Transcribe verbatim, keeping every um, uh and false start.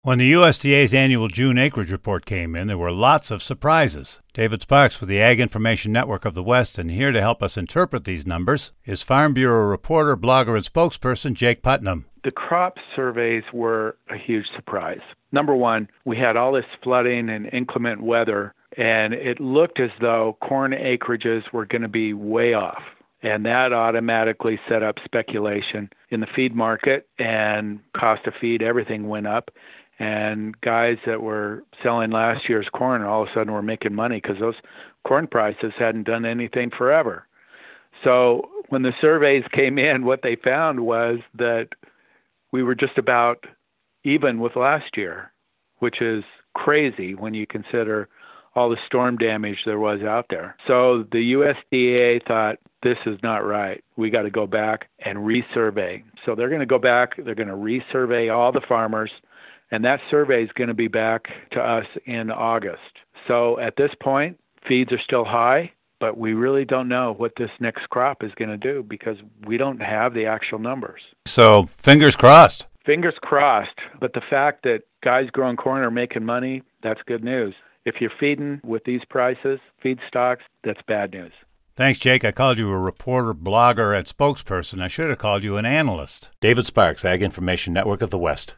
When the U S D A's annual June acreage report came in, there were lots of surprises. David Sparks with the Ag Information Network of the West, and here to help us interpret these numbers is Farm Bureau reporter, blogger, and spokesperson Jake Putnam. The crop surveys were a huge surprise. Number one, we had all this flooding and inclement weather, and it looked as though corn acreages were going to be way off. And that automatically set up speculation in the feed market, and cost of feed, everything went up. And guys that were selling last year's corn all of a sudden were making money because those corn prices hadn't done anything forever. So when the surveys came in, what they found was that we were just about even with last year, which is crazy when you consider all the storm damage there was out there. So the U S D A thought, this is not right. We got to go back and resurvey. So they're going to go back, they're going to resurvey all the farmers, and that survey is going to be back to us in August. So at this point, feeds are still high, but we really don't know what this next crop is going to do because we don't have the actual numbers. So fingers crossed. Fingers crossed. But the fact that guys growing corn are making money, that's good news. If you're feeding with these prices, feedstocks, that's bad news. Thanks, Jake. I called you a reporter, blogger, and spokesperson. I should have called you an analyst. David Sparks, Ag Information Network of the West.